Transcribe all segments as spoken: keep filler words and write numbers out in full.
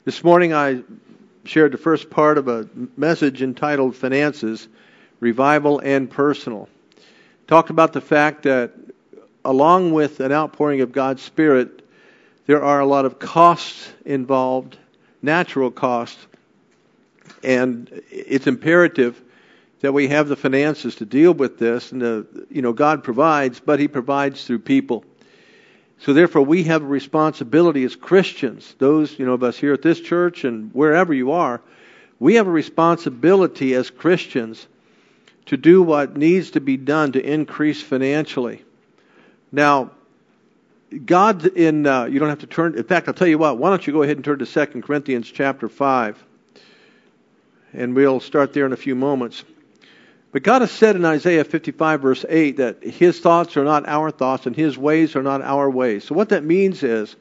This morning I shared the first part of a message entitled Finances, Revival and Personal. Talked about the fact that along with an outpouring of God's Spirit, there are a lot of costs involved, natural costs, and it's imperative that we have the finances to deal with this. And the, you know, God provides, but He provides through people. So therefore, we have a responsibility as Christians, those you know of us here at this church and wherever you are, we have a responsibility as Christians to do what needs to be done to increase financially. Now, God in, uh, you don't have to turn, in fact, I'll tell you what, why don't you go ahead and turn to Second Corinthians chapter five. And we'll start there in a few moments. But God has said in Isaiah fifty-five verse eight that His thoughts are not our thoughts and His ways are not our ways. So what that means is,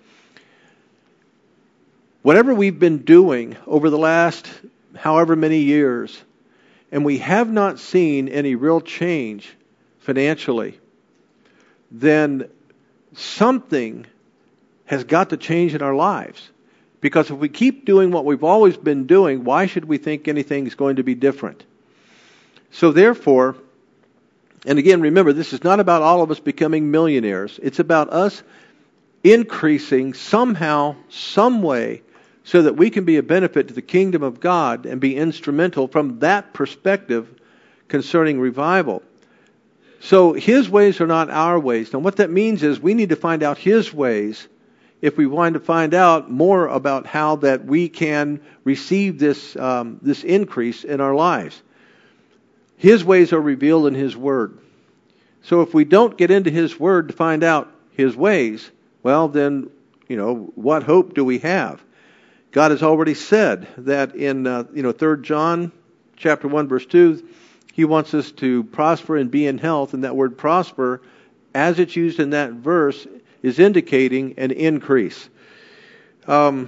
whatever we've been doing over the last however many years, and we have not seen any real change financially, then something has got to change in our lives. Because if we keep doing what we've always been doing, why should we think anything is going to be different? So therefore, and again, remember, this is not about all of us becoming millionaires. It's about us increasing somehow, some way, so that we can be a benefit to the kingdom of God and be instrumental from that perspective concerning revival. So His ways are not our ways. Now what that means is we need to find out His ways if we want to find out more about how that we can receive this um, this increase in our lives. His ways are revealed in His Word. So if we don't get into His Word to find out His ways, well then, you know, what hope do we have? God has already said that in, uh, you know, Third John chapter one verse two, He wants us to prosper and be in health. And that word prosper, as it's used in that verse, is indicating an increase. Um,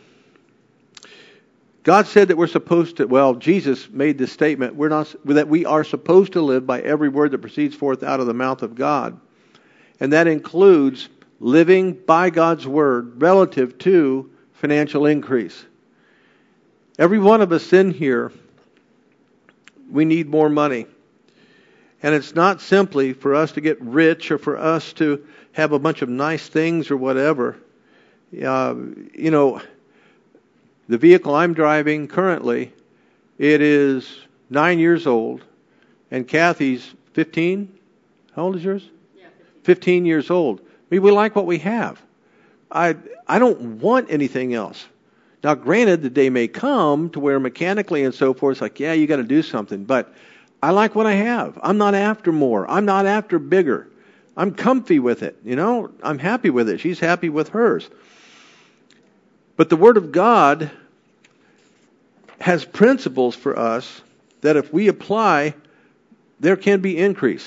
God said that we're supposed to, well, Jesus made this statement, we're not, that we are supposed to live by every word that proceeds forth out of the mouth of God. And that includes living by God's word relative to financial increase. Every one of us in here, we need more money. And it's not simply for us to get rich or for us to have a bunch of nice things or whatever. Uh, you know, the vehicle I'm driving currently, it is nine years old, and Kathy's fifteen. How old is yours? Yeah, fifteen. fifteen years old. I mean, we like what we have. I I don't want anything else. Now, granted, the day may come to where mechanically and so forth, it's like, yeah, you got to do something. But I like what I have. I'm not after more. I'm not after bigger. I'm comfy with it. You know, I'm happy with it. She's happy with hers. But the Word of God has principles for us that if we apply, there can be increase.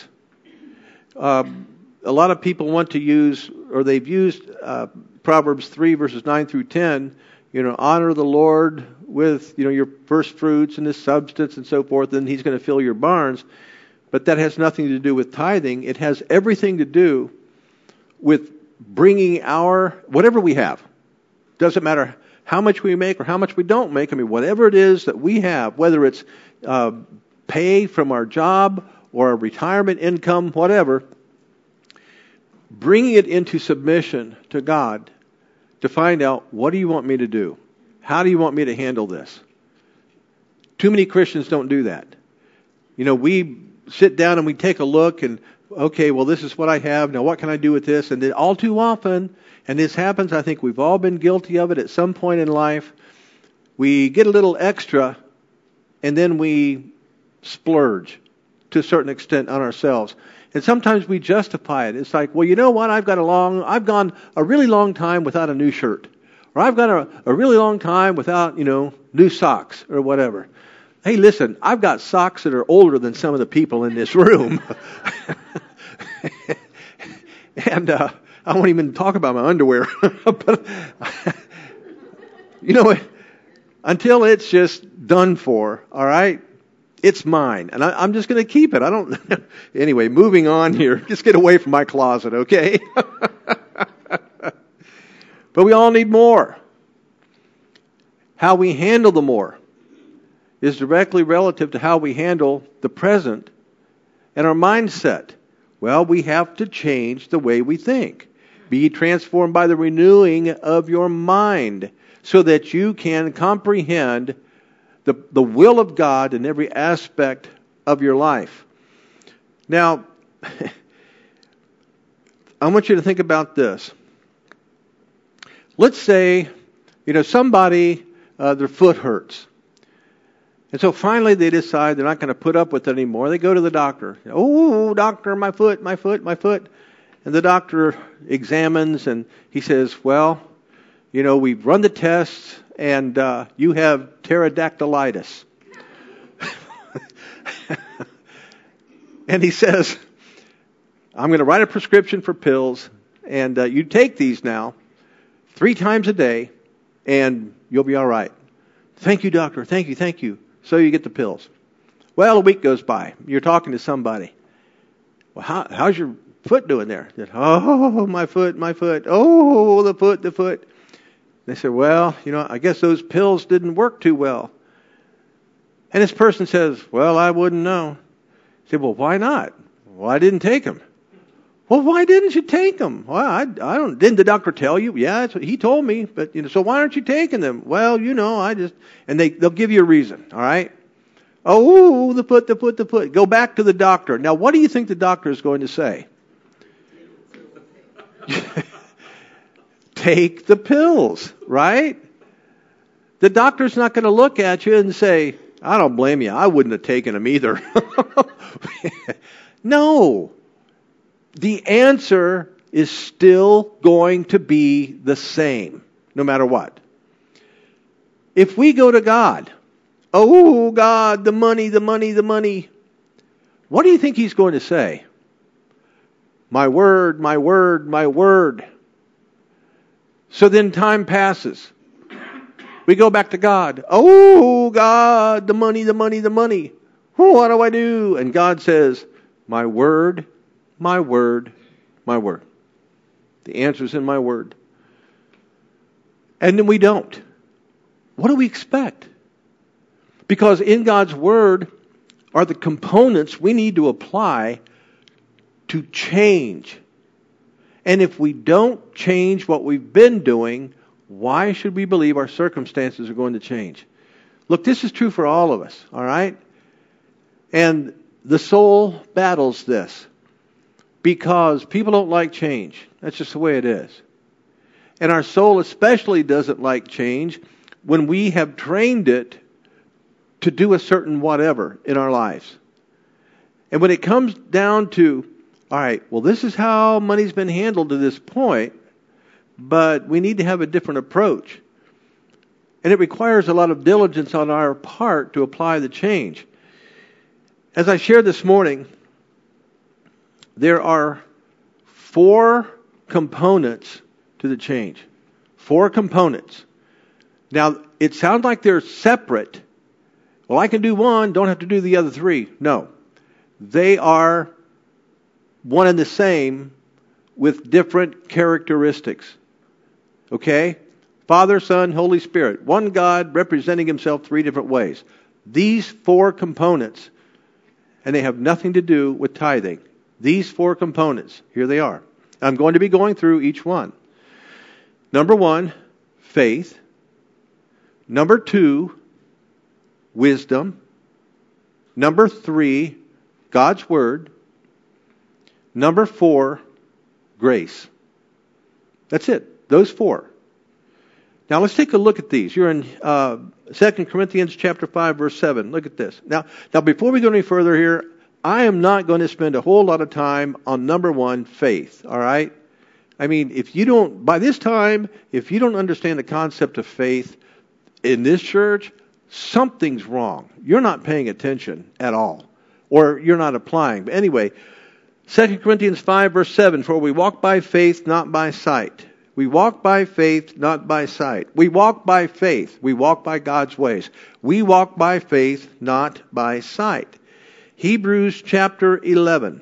Um, a lot of people want to use, or they've used uh, Proverbs three verses nine through ten, you know, honor the Lord with, you know, your first fruits and His substance and so forth, and He's going to fill your barns. But that has nothing to do with tithing. It has everything to do with bringing our, whatever we have. Doesn't matter how much we make or how much we don't make. I mean, whatever it is that we have, whether it's uh, pay from our job or a retirement income, whatever, bringing it into submission to God to find out, what do you want me to do? How do you want me to handle this? Too many Christians don't do that. You know, we sit down and we take a look and, okay, well, this is what I have. Now, what can I do with this? And then all too often, and this happens, I think we've all been guilty of it at some point in life, we get a little extra and then we splurge to a certain extent on ourselves. And sometimes we justify it. It's like, well, you know what? I've got a long, I've gone a really long time without a new shirt. Or I've got a, a really long time without, you know, new socks or whatever. Hey, listen, I've got socks that are older than some of the people in this room. and uh, I won't even talk about my underwear. but, you know, until it's just done for, all right, it's mine. And I, I'm just going to keep it. I don't... Anyway, moving on here. Just get away from my closet, okay? But we all need more. how we handle the more is directly relative to how we handle the present and our mindset. Well, we have to change the way we think. Be transformed by the renewing of your mind so that you can comprehend the, the will of God in every aspect of your life. Now, I want you to think about this. Let's say, you know, somebody, uh, their foot hurts. And so finally they decide they're not going to put up with it anymore. They go to the doctor. Oh, doctor, my foot, my foot, my foot. And the doctor examines and he says, well, you know, we've run the tests and uh, you have pterodactylitis. And he says, I'm going to write a prescription for pills and uh, you take these now three times a day and you'll be all right. Thank you, doctor. Thank you, thank you. So you get the pills. Well, a week goes by. You're talking to somebody. Well, how, how's your foot doing there? Said, oh, my foot, my foot. Oh, the foot, the foot. They said, well, you know, I guess those pills didn't work too well. And this person says, well, I wouldn't know. I said, well, why not? Well, I didn't take them. Well, why didn't you take them? Well, I, I don't. Didn't the doctor tell you? Yeah, that's what he told me. But you know, so why aren't you taking them? Well, you know, I just and they they'll give you a reason. All right. Oh, the foot, the foot, the foot. Go back to the doctor. Now, what do you think the doctor is going to say? Take the pills, right? The doctor's not going to look at you and say, I don't blame you. I wouldn't have taken them either. No. The answer is still going to be the same, no matter what. If we go to God, oh, God, the money, the money, the money, what do you think He's going to say? My word, my word, my word. So then time passes. We go back to God. Oh, God, the money, the money, the money. What do I do? And God says, my word, my word, my word. The answer's in my word. And then we don't. What do we expect? Because in God's word are the components we need to apply to change. And if we don't change what we've been doing, why should we believe our circumstances are going to change? Look, this is true for all of us, all right? And the soul battles this because people don't like change. That's just the way it is. And our soul especially doesn't like change when we have trained it to do a certain whatever in our lives. And when it comes down to, all right, well, this is how money's been handled to this point, but we need to have a different approach. And it requires a lot of diligence on our part to apply the change. As I shared this morning, there are four components to the change. Four components. Now, it sounds like they're separate. Well, I can do one, don't have to do the other three. No. They are one and the same with different characteristics. Okay? Father, Son, Holy Spirit. One God representing Himself three different ways. These four components, and they have nothing to do with tithing. These four components, here they are. I'm going to be going through each one. Number one, faith. Number two, wisdom. Number three, God's Word. Number four, grace. That's it. Those four. Now let's take a look at these. You're in uh, Second Corinthians chapter five, verse seven. Look at this. Now, now before we go any further here, I am not going to spend a whole lot of time on number one, faith. All right? I mean, if you don't, by this time, if you don't understand the concept of faith in this church, something's wrong. You're not paying attention at all. Or you're not applying. But anyway, Second Corinthians five, verse seven, for we walk by faith, not by sight. We walk by faith, not by sight. We walk by faith. We walk by God's ways. We walk by faith, not by sight. Hebrews chapter eleven.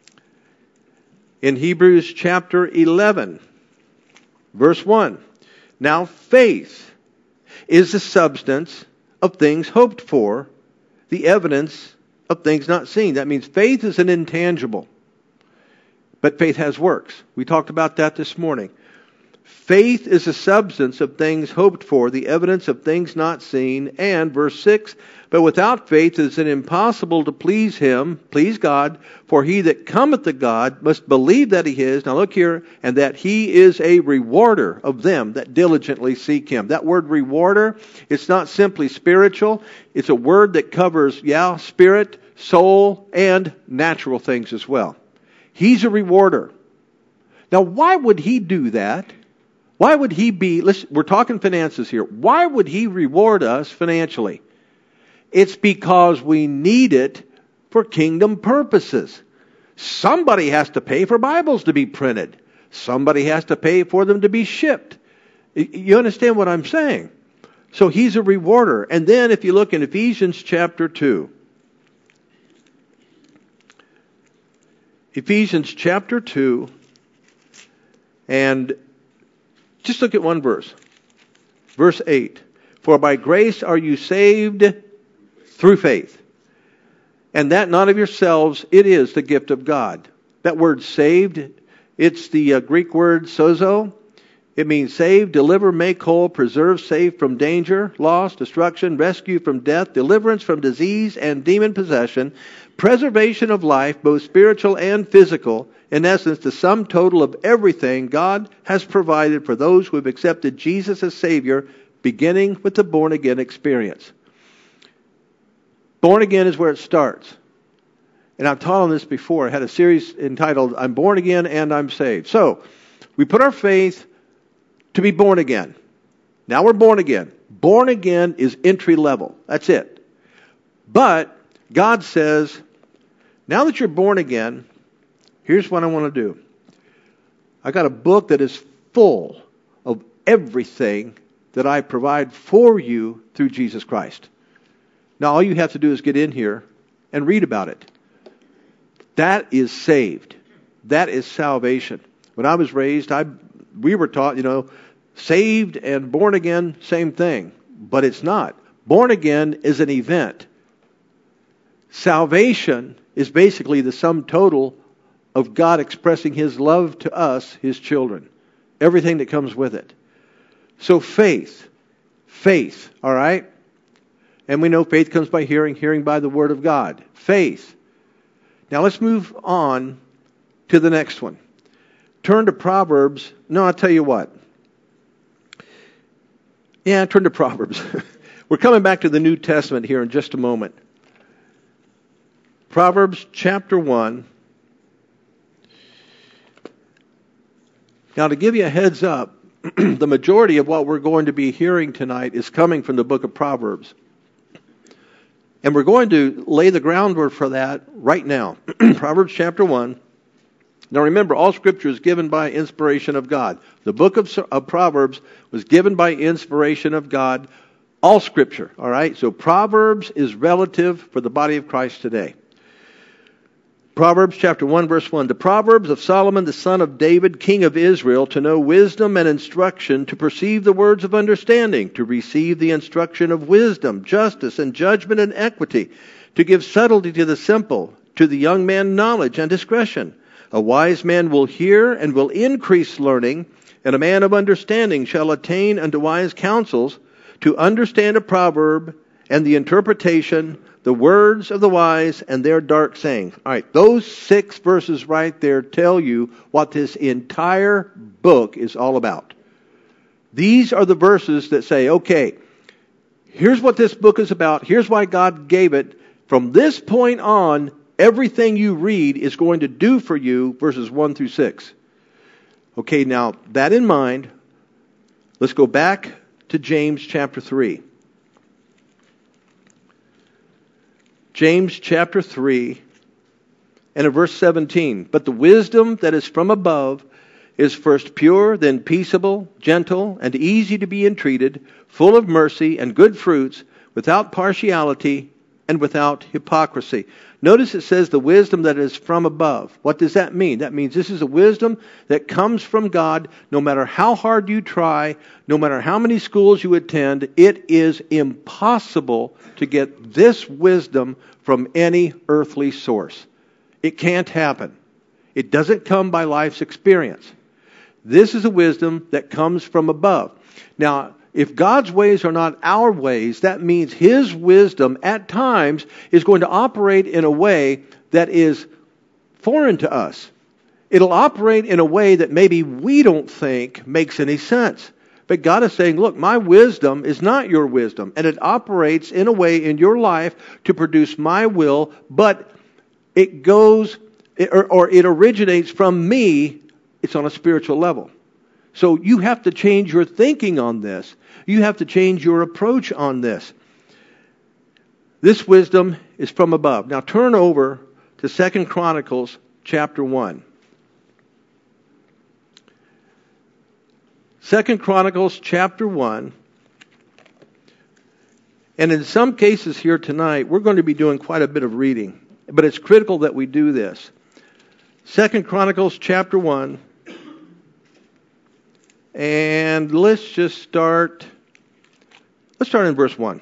In Hebrews chapter eleven, verse one. Now faith is the substance of things hoped for, the evidence of things not seen. That means faith is an intangible, but faith has works. We talked about that this morning. Faith is the substance of things hoped for, the evidence of things not seen. And, verse six, but without faith it is impossible to please Him, please God, for he that cometh to God must believe that He is, now look here, and that He is a rewarder of them that diligently seek Him. That word rewarder, it's not simply spiritual. It's a word that covers, yeah, spirit, soul, and natural things as well. He's a rewarder. Now, why would He do that? Why would He be, listen, we're talking finances here. Why would He reward us financially? It's because we need it for kingdom purposes. Somebody has to pay for Bibles to be printed. Somebody has to pay for them to be shipped. You understand what I'm saying? So He's a rewarder. And then if you look in Ephesians chapter two. Ephesians chapter two. And just look at one verse. Verse eight. For by grace are you saved through faith. And that not of yourselves, it is the gift of God. That word saved, it's the uh, Greek word sozo. It means save, deliver, make whole, preserve, save from danger, loss, destruction, rescue from death, deliverance from disease and demon possession, preservation of life, both spiritual and physical. In essence, the sum total of everything God has provided for those who have accepted Jesus as Savior, beginning with the born-again experience. Born again is where it starts. And I've taught on this before. I had a series entitled, I'm Born Again and I'm Saved. So, we put our faith to be born again. Now we're born again. Born again is entry level. That's it. But God says, now that you're born again, here's what I want to do. I got a book that is full of everything that I provide for you through Jesus Christ. Now all you have to do is get in here and read about it. That is saved. That is salvation. When I was raised, I we were taught, you know, saved and born again, same thing. But it's not. Born again is an event. Salvation is basically the sum total of God expressing His love to us, His children. Everything that comes with it. So faith. Faith, all right? And we know faith comes by hearing, hearing by the Word of God. Faith. Now let's move on to the next one. Turn to Proverbs. No, I'll tell you what. Yeah, turn to Proverbs. We're coming back to the New Testament here in just a moment. Proverbs chapter one. Now to give you a heads up, the majority of what we're going to be hearing tonight is coming from the book of Proverbs. And we're going to lay the groundwork for that right now. Proverbs chapter one. Now remember, all Scripture is given by inspiration of God. The book of, of Proverbs was given by inspiration of God. All Scripture, all right? So Proverbs is relative for the body of Christ today. Proverbs chapter one, verse one. The Proverbs of Solomon, the son of David, king of Israel, to know wisdom and instruction, to perceive the words of understanding, to receive the instruction of wisdom, justice, and judgment and equity, to give subtlety to the simple, to the young man knowledge and discretion. A wise man will hear and will increase learning, and a man of understanding shall attain unto wise counsels, to understand a proverb and the interpretation, the words of the wise and their dark sayings. All right, those six verses right there tell you what this entire book is all about. These are the verses that say, okay, here's what this book is about. Here's why God gave it. From this point on, everything you read is going to do for you, verses one through six. Okay, now, that in mind, let's go back to James chapter three. James chapter three and in verse seventeen. But the wisdom that is from above is first pure, then peaceable, gentle, and easy to be entreated, full of mercy and good fruits, without partiality and without hypocrisy. Notice it says the wisdom that is from above. What does that mean? That means this is a wisdom that comes from God. No matter how hard you try, no matter how many schools you attend, it is impossible to get this wisdom from any earthly source. It can't happen. It doesn't come by life's experience. This is a wisdom that comes from above. Now, if God's ways are not our ways, that means His wisdom at times is going to operate in a way that is foreign to us. It'll operate in a way that maybe we don't think makes any sense. But God is saying, look, my wisdom is not your wisdom. And it operates in a way in your life to produce my will, but it goes, or, or it originates from me. It's on a spiritual level. So you have to change your thinking on this. You have to change your approach on this. This wisdom is from above. Now turn over to Second Chronicles chapter one. Second Chronicles chapter one. And in some cases here tonight, we're going to be doing quite a bit of reading. But it's critical that we do this. Second Chronicles chapter one. And let's just start, let's start in verse one.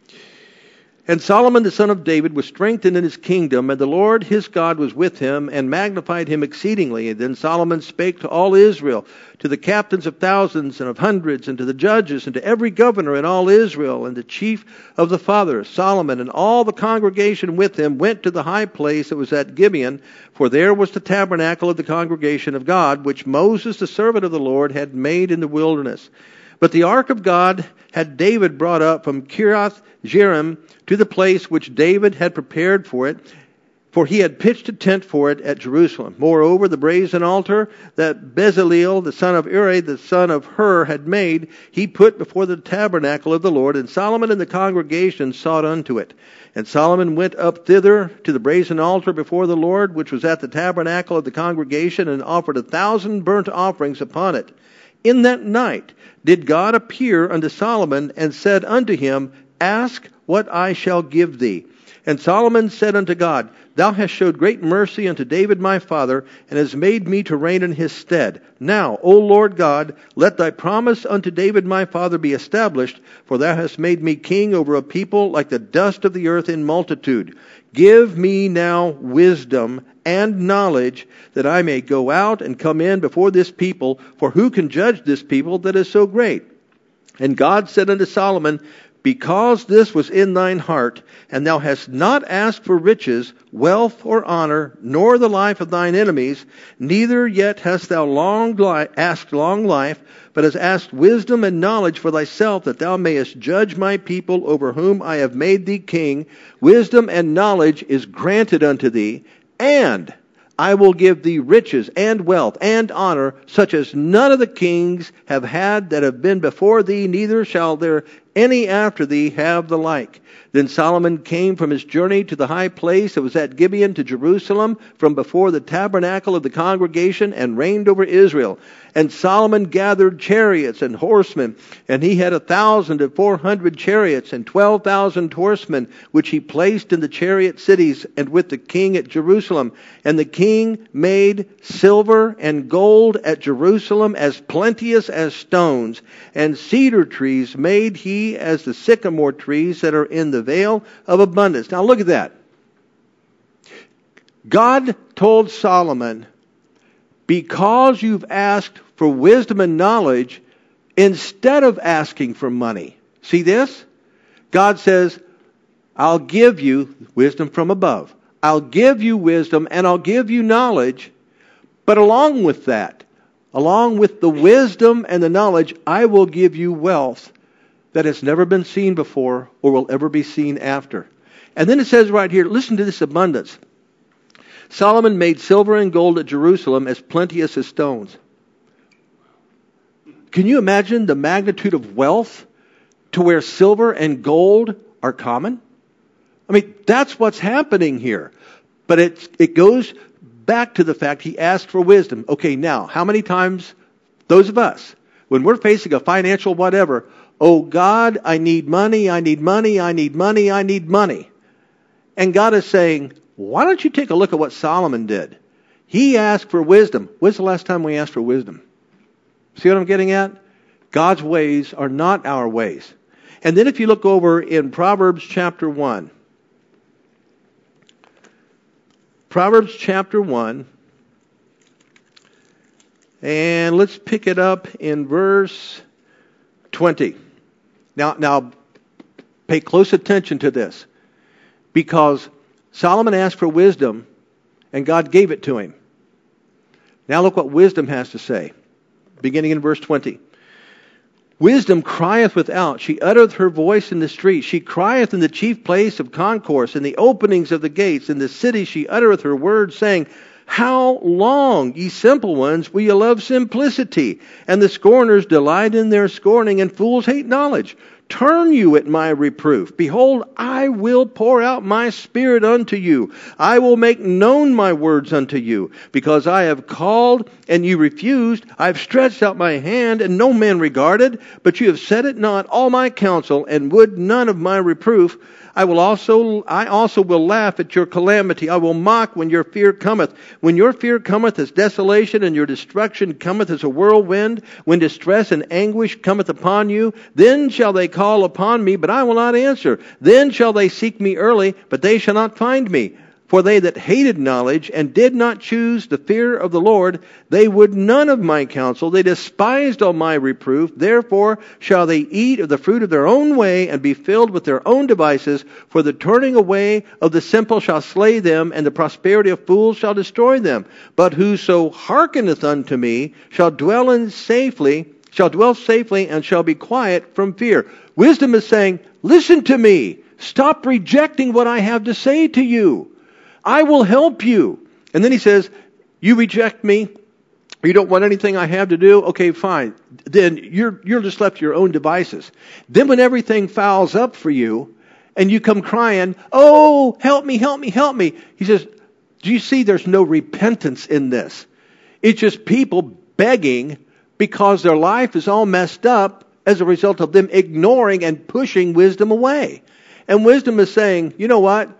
And Solomon the son of David was strengthened in his kingdom, and the Lord his God was with him, and magnified him exceedingly. And then Solomon spake to all Israel, to the captains of thousands and of hundreds, and to the judges, and to every governor in all Israel, and the chief of the fathers. Solomon and all the congregation with him went to the high place that was at Gibeon, for there was the tabernacle of the congregation of God, which Moses the servant of the Lord had made in the wilderness. But the ark of God had David brought up from Kiriath Jearim to the place which David had prepared for it, for he had pitched a tent for it at Jerusalem. Moreover, the brazen altar that Bezaleel, the son of Uri, the son of Hur, had made, he put before the tabernacle of the Lord, and Solomon and the congregation sought unto it. And Solomon went up thither to the brazen altar before the Lord, which was at the tabernacle of the congregation, and offered a thousand burnt offerings upon it. In that night did God appear unto Solomon, and said unto him, Ask what I shall give thee. And Solomon said unto God, Thou hast showed great mercy unto David my father, and hast made me to reign in his stead. Now, O Lord God, let thy promise unto David my father be established, for thou hast made me king over a people like the dust of the earth in multitude. Give me now wisdom and knowledge, that I may go out and come in before this people, for who can judge this people that is so great? And God said unto Solomon, Because this was in thine heart, and thou hast not asked for riches, wealth, or honor, nor the life of thine enemies, neither yet hast thou long li- asked long life, but hast asked wisdom and knowledge for thyself, that thou mayest judge my people over whom I have made thee king. Wisdom and knowledge is granted unto thee, and I will give thee riches and wealth and honor, such as none of the kings have had that have been before thee, neither shall there any after thee have the like. Then Solomon came from his journey to the high place that was at Gibeon to Jerusalem, from before the tabernacle of the congregation, and reigned over Israel. And Solomon gathered chariots and horsemen, and he had a thousand and four hundred chariots and twelve thousand horsemen, which he placed in the chariot cities and with the king at Jerusalem. And the king made silver and gold at Jerusalem as plenteous as stones, and cedar trees made he as the sycamore trees that are in the vale of abundance. Now look at that. God told Solomon, because you've asked for wisdom and knowledge instead of asking for money. See this? God says, I'll give you wisdom from above. I'll give you wisdom and I'll give you knowledge. But along with that, along with the wisdom and the knowledge, I will give you wealth that has never been seen before or will ever be seen after. And then it says right here, listen to this abundance. Solomon made silver and gold at Jerusalem as plenteous as stones. Can you imagine the magnitude of wealth to where silver and gold are common? I mean, that's what's happening here. But it, it goes back to the fact he asked for wisdom. Okay, now, how many times, those of us, when we're facing a financial whatever, oh God, I need money, I need money, I need money, I need money. And God is saying, why don't you take a look at what Solomon did? He asked for wisdom. When's the last time we asked for wisdom? See what I'm getting at? God's ways are not our ways. And then if you look over in Proverbs chapter one. Proverbs chapter one. And let's pick it up in verse twenty. Now, now, pay close attention to this. Because Solomon asked for wisdom, and God gave it to him. Now look what wisdom has to say. Beginning in verse twenty. Wisdom crieth without. She uttereth her voice in the street. She crieth in the chief place of concourse, in the openings of the gates. In the city she uttereth her words, saying, How long, ye simple ones, will ye love simplicity? And the scorners delight in their scorning, and fools hate knowledge. Turn you at my reproof. Behold, I will pour out my spirit unto you. I will make known my words unto you. Because I have called, and you refused. I have stretched out my hand, and no man regarded. But you have set at naught all my counsel, and would none of my reproof. I will also, I also will laugh at your calamity. I will mock when your fear cometh. When your fear cometh as desolation, and your destruction cometh as a whirlwind, when distress and anguish cometh upon you, then shall they call upon me, but I will not answer. Then shall they seek me early, but they shall not find me. For they that hated knowledge, and did not choose the fear of the Lord, they would none of my counsel. They despised all my reproof. Therefore shall they eat of the fruit of their own way, and be filled with their own devices. For the turning away of the simple shall slay them, and the prosperity of fools shall destroy them. But whoso hearkeneth unto me shall dwell in safely, shall dwell safely, and shall be quiet from fear. Wisdom is saying, listen to me. Stop rejecting what I have to say to you. I will help you. And then he says, you reject me. You don't want anything I have to do. Okay, fine. Then you're you're just left to your own devices. Then when everything fouls up for you and you come crying, oh, help me, help me, help me. He says, do you see there's no repentance in this? It's just people begging because their life is all messed up as a result of them ignoring and pushing wisdom away. And wisdom is saying, you know what?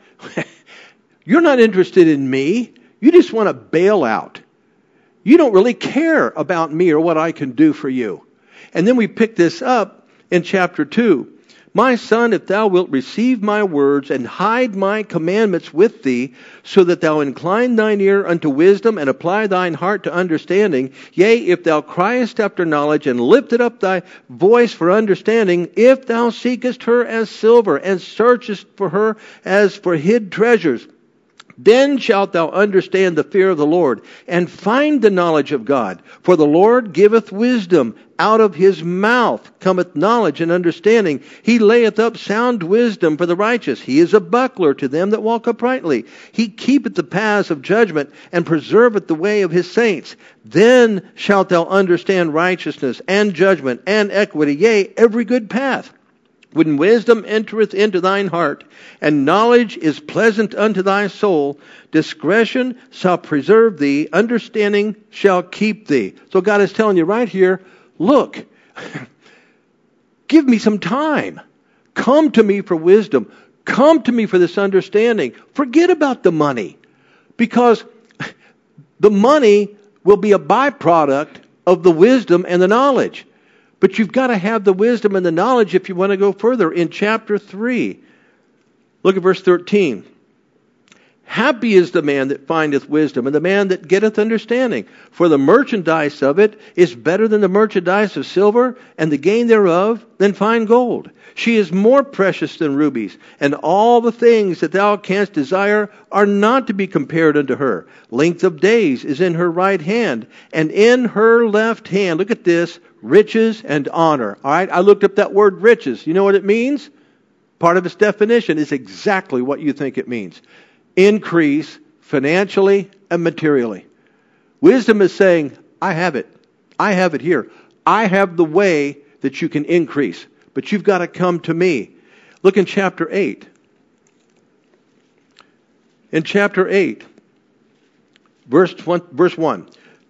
You're not interested in me. You just want to bail out. You don't really care about me or what I can do for you. And then we pick this up in chapter two. My son, if thou wilt receive my words and hide my commandments with thee, so that thou incline thine ear unto wisdom and apply thine heart to understanding, yea, if thou criest after knowledge and lifted up thy voice for understanding, if thou seekest her as silver and searchest for her as for hid treasures, then shalt thou understand the fear of the Lord, and find the knowledge of God. For the Lord giveth wisdom. Out of his mouth cometh knowledge and understanding. He layeth up sound wisdom for the righteous. He is a buckler to them that walk uprightly. He keepeth the paths of judgment, and preserveth the way of his saints. Then shalt thou understand righteousness, and judgment, and equity, yea, every good path. When wisdom entereth into thine heart, and knowledge is pleasant unto thy soul, discretion shall preserve thee, understanding shall keep thee. So God is telling you right here, look, give me some time. Come to me for wisdom. Come to me for this understanding. Forget about the money, because the money will be a byproduct of the wisdom and the knowledge. But you've got to have the wisdom and the knowledge if you want to go further. In chapter three, look at verse thirteen. Happy is the man that findeth wisdom, and the man that getteth understanding. For the merchandise of it is better than the merchandise of silver, and the gain thereof than fine gold. She is more precious than rubies, and all the things that thou canst desire are not to be compared unto her. Length of days is in her right hand, and in her left hand, look at this, riches and honor. All right, I looked up that word riches. You know what it means? Part of its definition is exactly what you think it means. Increase financially and materially. Wisdom is saying, I have it. I have it here. I have the way that you can increase. But you've got to come to me. Look in chapter eight. In chapter eight, verse one.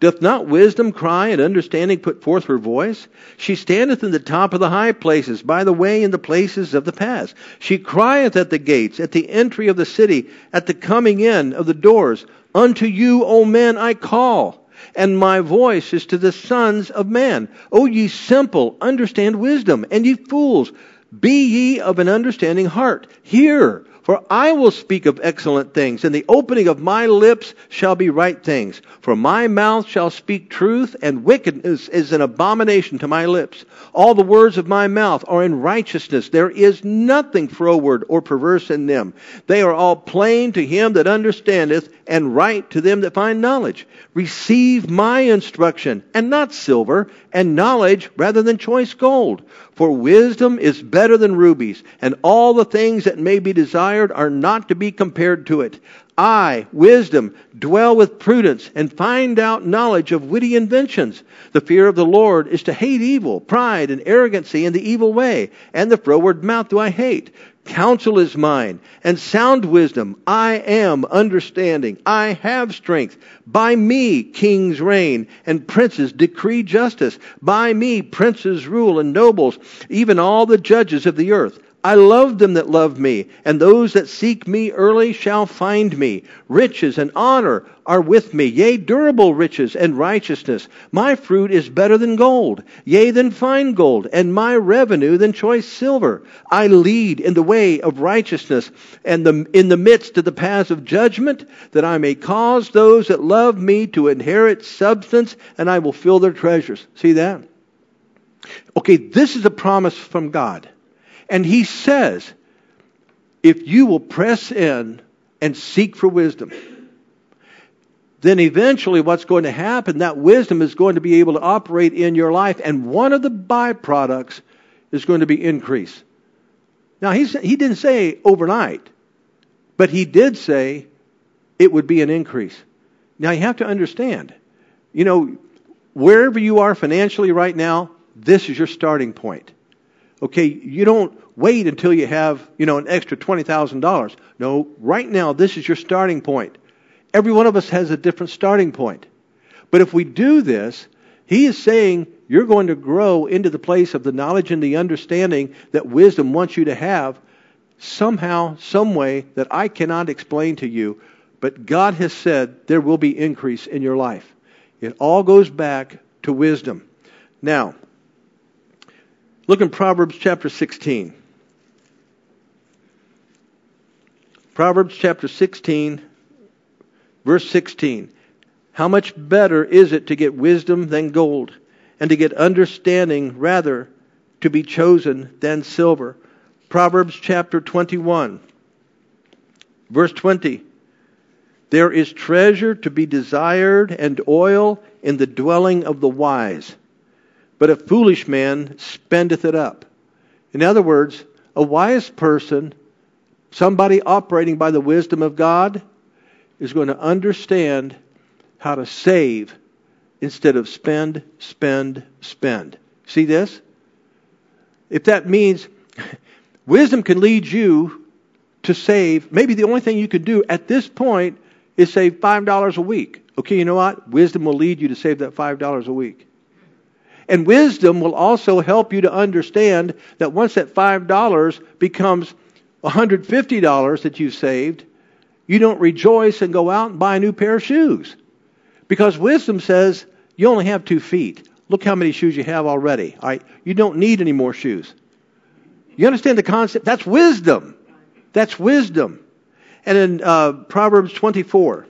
Doth not wisdom cry, and understanding put forth her voice? She standeth in the top of the high places, by the way in the places of the paths. She crieth at the gates, at the entry of the city, at the coming in of the doors. Unto you, O men, I call, and my voice is to the sons of man. O ye simple, understand wisdom, and ye fools, be ye of an understanding heart. Hear, for I will speak of excellent things, and the opening of my lips shall be right things. For my mouth shall speak truth, and wickedness is an abomination to my lips. All the words of my mouth are in righteousness. There is nothing froward or perverse in them. They are all plain to him that understandeth, and right to them that find knowledge. Receive my instruction, and not silver, and knowledge rather than choice gold. For wisdom is better than rubies, and all the things that may be desired are not to be compared to it. I, wisdom, dwell with prudence, and find out knowledge of witty inventions. The fear of the Lord is to hate evil, pride and arrogancy and the evil way, and the froward mouth do I hate. Counsel is mine, and sound wisdom. I am understanding. I have strength. By me kings reign, and princes decree justice. By me princes rule, and nobles, even all the judges of the earth. I love them that love me, and those that seek me early shall find me. Riches and honor are with me, yea, durable riches and righteousness. My fruit is better than gold, yea, than fine gold, and my revenue than choice silver. I lead in the way of righteousness, and the, in the midst of the paths of judgment, that I may cause those that love me to inherit substance, and I will fill their treasures. See that? Okay, this is a promise from God. And he says, if you will press in and seek for wisdom, then eventually what's going to happen, that wisdom is going to be able to operate in your life. And one of the byproducts is going to be increase. Now, he's, he didn't say overnight, but he did say it would be an increase. Now, you have to understand, you know, wherever you are financially right now, this is your starting point. Okay, you don't wait until you have, you know, an extra twenty thousand dollars. No, right now, this is your starting point. Every one of us has a different starting point. But if we do this, he is saying you're going to grow into the place of the knowledge and the understanding that wisdom wants you to have somehow, some way that I cannot explain to you. But God has said there will be increase in your life. It all goes back to wisdom. Now, look in Proverbs chapter sixteen. Proverbs chapter sixteen, verse sixteen. How much better is it to get wisdom than gold, and to get understanding rather to be chosen than silver? Proverbs chapter twenty-one, verse twenty. There is treasure to be desired and oil in the dwelling of the wise, but a foolish man spendeth it up. In other words, a wise person, somebody operating by the wisdom of God, is going to understand how to save instead of spend, spend, spend. See this? If that means wisdom can lead you to save, maybe the only thing you could do at this point is save five dollars a week. Okay, you know what? Wisdom will lead you to save that five dollars a week. And wisdom will also help you to understand that once that five dollars becomes one hundred fifty dollars that you've saved, you don't rejoice and go out and buy a new pair of shoes. Because wisdom says you only have two feet. Look how many shoes you have already. All right? You don't need any more shoes. You understand the concept? That's wisdom. That's wisdom. And in uh, Proverbs twenty-four,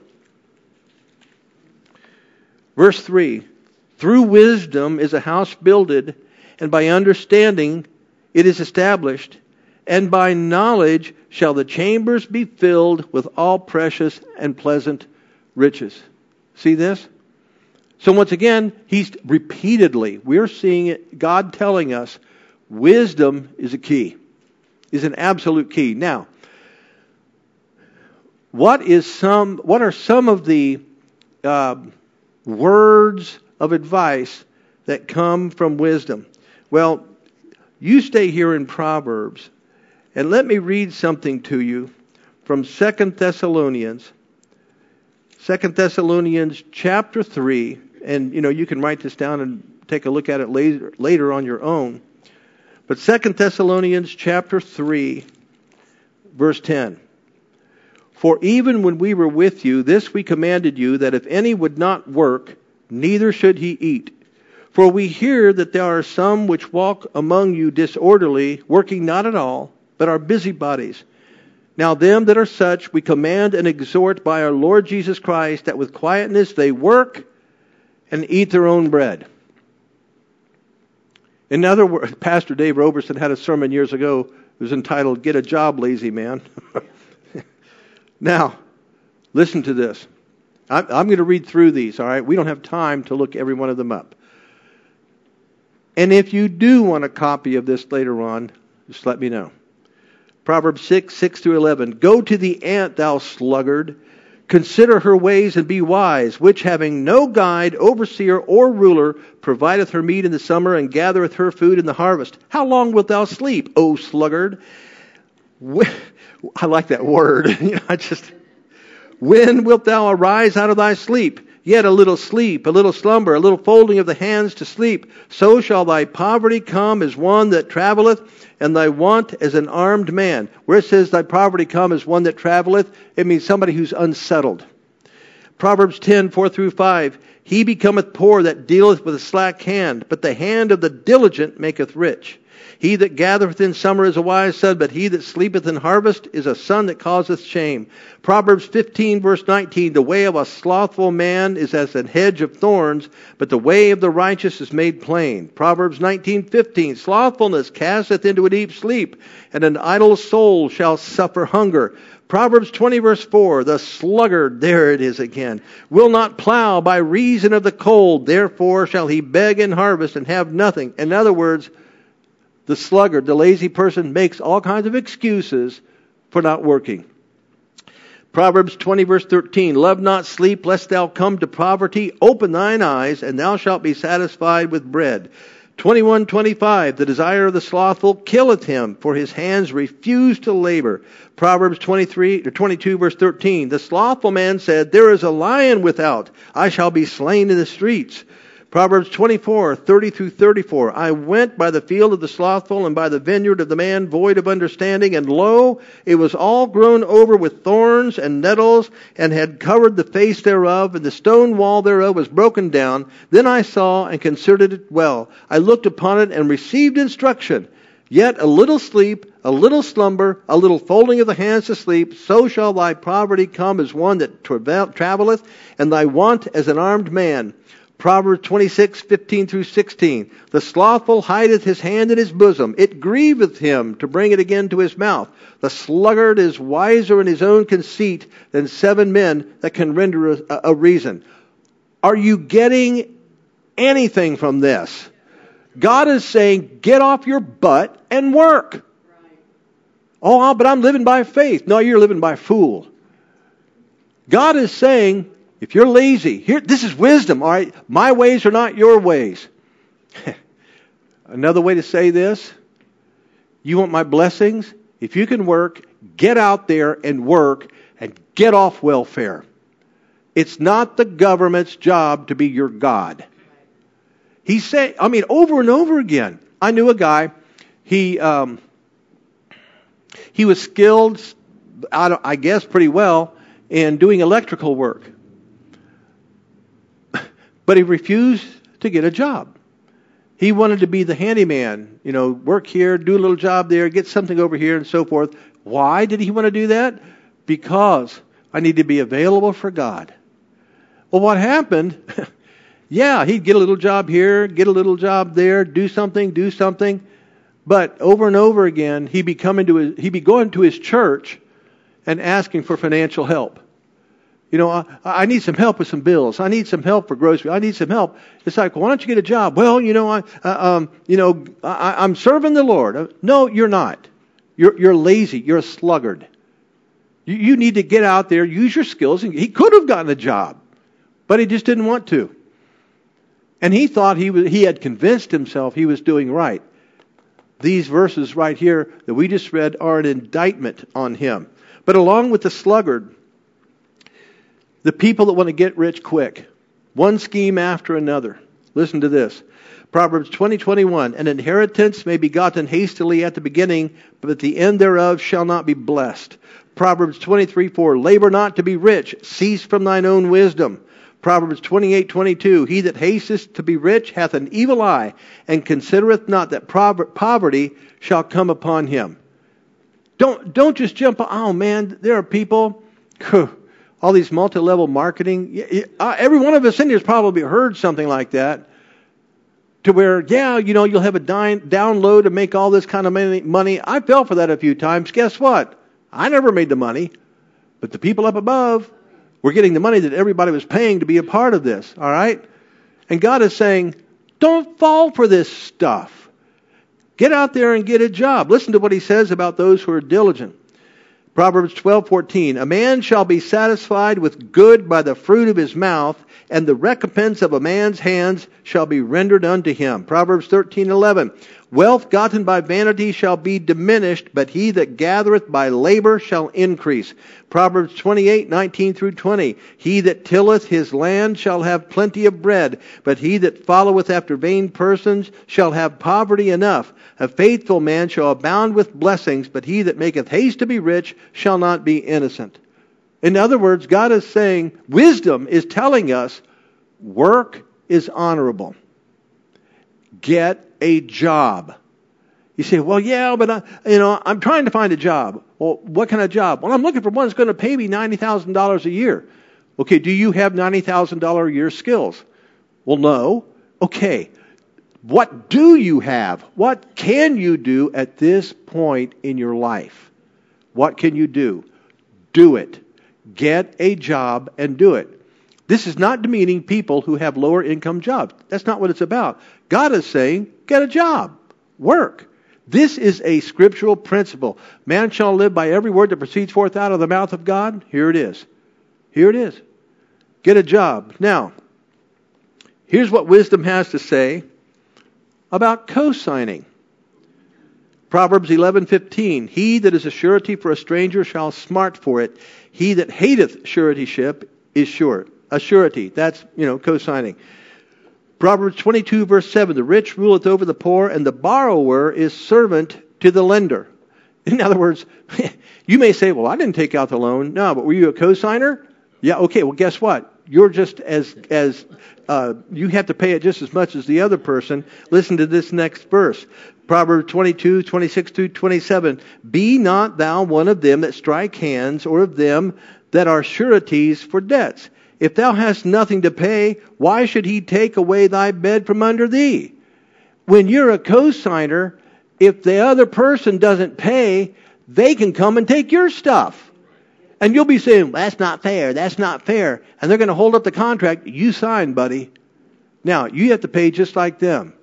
verse three, through wisdom is a house builded, and by understanding it is established, and by knowledge shall the chambers be filled with all precious and pleasant riches. See this? So once again, he's repeatedly, we're seeing it, God telling us, wisdom is a key, is an absolute key. Now, what is some? What are some of the uh, words of advice that come from wisdom? Well, you stay here in Proverbs, and let me read something to you from Second Thessalonians. Second Thessalonians chapter three, And, you know, you can write this down and take a look at it later, later on your own. But Second Thessalonians chapter three, verse ten. For even when we were with you, this we commanded you, that if any would not work, neither should he eat. For we hear that there are some which walk among you disorderly, working not at all, but are busybodies. Now them that are such we command and exhort by our Lord Jesus Christ, that with quietness they work and eat their own bread. In other words, Pastor Dave Roberson had a sermon years ago. It was entitled, Get a Job, Lazy Man. Now, listen to this. I'm, I'm going to read through these, all right? We don't have time to look every one of them up. And if you do want a copy of this later on, just let me know. Proverbs six, six through eleven. Go to the ant, thou sluggard. Consider her ways and be wise, which having no guide, overseer, or ruler, provideth her meat in the summer and gathereth her food in the harvest. How long wilt thou sleep, O sluggard? I like that word. You know, I just, when wilt thou arise out of thy sleep? Yet a little sleep, a little slumber, a little folding of the hands to sleep. So shall thy poverty come as one that travelleth, and thy want as an armed man. Where it says thy poverty come as one that travelleth, it means somebody who's unsettled. Proverbs ten, four through five. He becometh poor that dealeth with a slack hand, but the hand of the diligent maketh rich. He that gathereth in summer is a wise son, but he that sleepeth in harvest is a son that causeth shame. Proverbs fifteen, verse nineteen, the way of a slothful man is as an hedge of thorns, but the way of the righteous is made plain. Proverbs nineteen, fifteen, slothfulness casteth into a deep sleep, and an idle soul shall suffer hunger. Proverbs twenty, verse four, the sluggard, there it is again, will not plow by reason of the cold, therefore shall he beg in harvest and have nothing. In other words, the sluggard, the lazy person, makes all kinds of excuses for not working. Proverbs twenty, verse thirteen, love not sleep, lest thou come to poverty. Open thine eyes, and thou shalt be satisfied with bread. twenty-one, twenty-five, the desire of the slothful killeth him, for his hands refuse to labor. Proverbs twenty-three, or twenty-two, verse thirteen, the slothful man said, there is a lion without, I shall be slain in the streets. Proverbs twenty-four, thirty through thirty-four. I went by the field of the slothful and by the vineyard of the man void of understanding, and lo, it was all grown over with thorns and nettles, and had covered the face thereof, and the stone wall thereof was broken down. Then I saw and considered it well. I looked upon it and received instruction. Yet a little sleep, a little slumber, a little folding of the hands to sleep, so shall thy poverty come as one that travelleth, and thy want as an armed man. Proverbs twenty-six, fifteen through sixteen. The slothful hideth his hand in his bosom. It grieveth him to bring it again to his mouth. The sluggard is wiser in his own conceit than seven men that can render a, a reason. Are you getting anything from this? God is saying, get off your butt and work. Oh, but I'm living by faith. No, you're living by fool. God is saying, if you're lazy, here, this is wisdom, all right? My ways are not your ways. Another way to say this, you want my blessings? If you can work, get out there and work and get off welfare. It's not the government's job to be your God. He said, I mean, over and over again. I knew a guy, he um, he was skilled, I guess pretty well, in doing electrical work. But he refused to get a job. He wanted to be the handyman, you know, work here, do a little job there, get something over here and so forth. Why did he want to do that? Because I need to be available for God. Well, what happened? Yeah, he'd get a little job here, get a little job there, do something, do something. But over and over again, he'd be coming to his, he'd be going to his church and asking for financial help. You know, I, I need some help with some bills. I need some help for groceries. I need some help. It's like, why don't you get a job? Well, you know, I, uh, um, you know, I, I'm serving the Lord. No, you're not. You're, you're lazy. You're a sluggard. You, you need to get out there, use your skills. And he could have gotten a job, but he just didn't want to. And he thought he was, he had convinced himself he was doing right. These verses right here that we just read are an indictment on him. But along with the sluggard, the people that want to get rich quick, One scheme after another. Listen to this. Proverbs twenty twenty-one. An inheritance may be gotten hastily at the beginning, but at the end thereof shall not be blessed. Proverbs twenty-three four. Labor not to be rich. Cease from thine own wisdom. Proverbs twenty-eight twenty-two. He that hasteth to be rich hath an evil eye, and considereth not that poverty shall come upon him. Don't, don't just jump, oh man, there are people, all these multi-level marketing. Every one of us in here has probably heard something like that. To where, yeah, you know, you'll have a download to make all this kind of money. I fell for that a few times. Guess what? I never made the money. But the people up above were getting the money that everybody was paying to be a part of this. All right? And God is saying, don't fall for this stuff. Get out there and get a job. Listen to what he says about those who are diligent. Proverbs twelve fourteen. A man shall be satisfied with good by the fruit of his mouth, and the recompense of a man's hands shall be rendered unto him. Proverbs thirteen eleven. Wealth gotten by vanity shall be diminished, but he that gathereth by labor shall increase. Proverbs twenty-eight nineteen through twenty. He that tilleth his land shall have plenty of bread, but he that followeth after vain persons shall have poverty enough. A faithful man shall abound with blessings, but he that maketh haste to be rich shall not be innocent. In other words, God is saying, wisdom is telling us, work is honorable. Get a job. You say, well, yeah, but I, you know, I'm trying to find a job. Well, what kind of job? Well, I'm looking for one that's going to pay me ninety thousand dollars a year. Okay, do you have ninety thousand dollars a year skills? Well, no. Okay, what do you have? What can you do at this point in your life? What can you do? Do it. Get a job and do it. This is not demeaning people who have lower income jobs. That's not what it's about. God is saying, get a job. Work. This is a scriptural principle. Man shall live by every word that proceeds forth out of the mouth of God. Here it is. Here it is. Get a job. Now, here's what wisdom has to say about co-signing. Proverbs eleven fifteen. He that is a surety for a stranger shall smart for it. He that hateth suretyship is sure. A surety. That's, you know, co-signing. Proverbs twenty-two verse seven. The rich ruleth over the poor, and the borrower is servant to the lender. In other words, you may say, well, I didn't take out the loan. No, but were you a co-signer? Yeah, okay, well, guess what? You're just as, as uh, you have to pay it just as much as the other person. Listen to this next verse. Proverbs twenty-two, twenty-six through twenty-seven. Be not thou one of them that strike hands, or of them that are sureties for debts. If thou hast nothing to pay, why should he take away thy bed from under thee? When you're a co-signer, if the other person doesn't pay, they can come and take your stuff. And you'll be saying, that's not fair, that's not fair. And they're going to hold up the contract. You signed, buddy. Now, you have to pay just like them.